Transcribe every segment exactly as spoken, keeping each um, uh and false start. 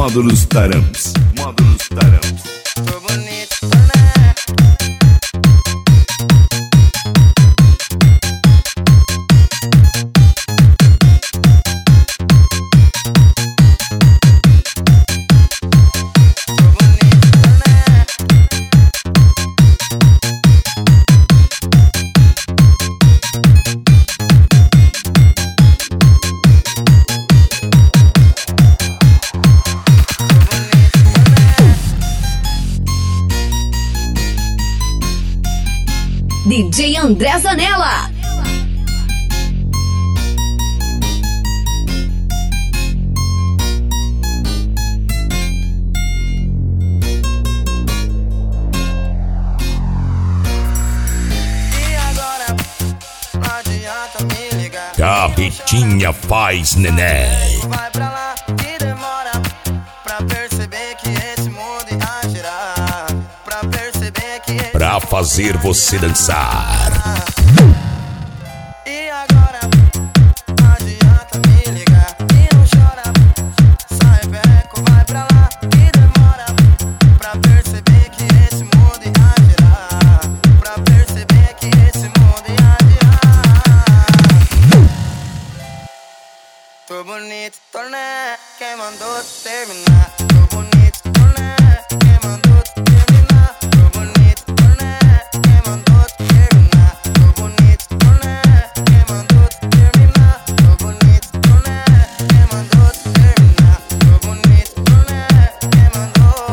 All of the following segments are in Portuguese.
Módulos Taramps. Módulos Taramps. Tô bonito, né? D J André Zanella. E agora, não adianta me ligar. Carretinha faz neném. Vai pra lá que demora pra perceber que esse mundo ia girar. Pra perceber que esse Pra fazer você dançar. E agora, não adianta me ligar e não chora. Sai beco, vai pra lá que demora pra perceber que esse mundo ia girar. Pra perceber que esse mundo ia girar. Tô bonito, tô né? Quem mandou terminar? Tô bonito, tô né? Quem mandou terminar? Tô bonito, tô né? Quem mandou terminar? Tô bonito, tô né? Quem mandou terminar? Tô bonito, tô né? Quem mandou terminar? Tô bonito, tô né? Quem mandou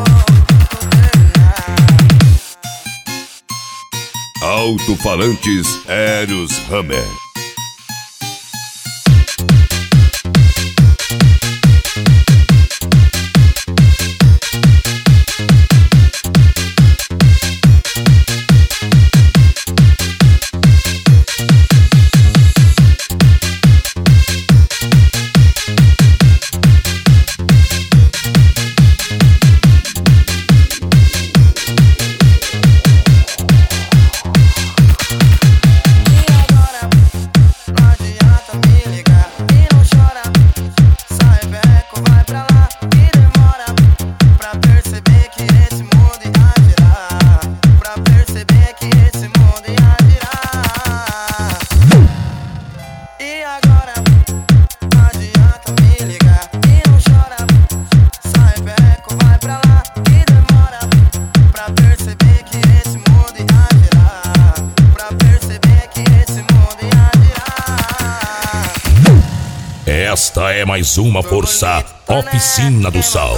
terminar? Alto-falantes Eros Hammer. Esta é mais uma força Oficina do Sol.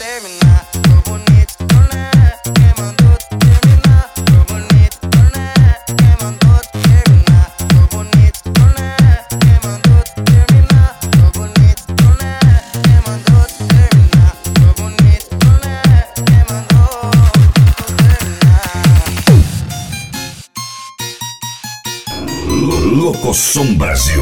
Locosom Brasil.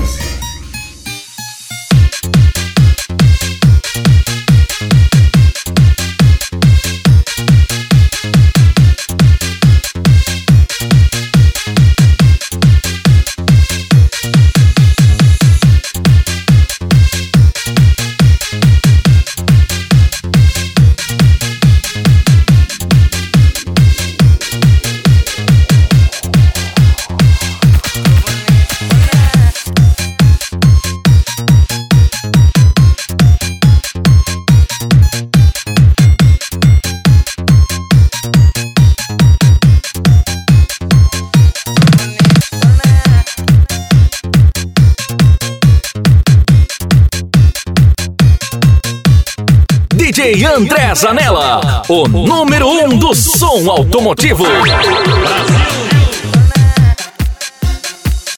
D J André Zanella, o número um do som automotivo. Brasil.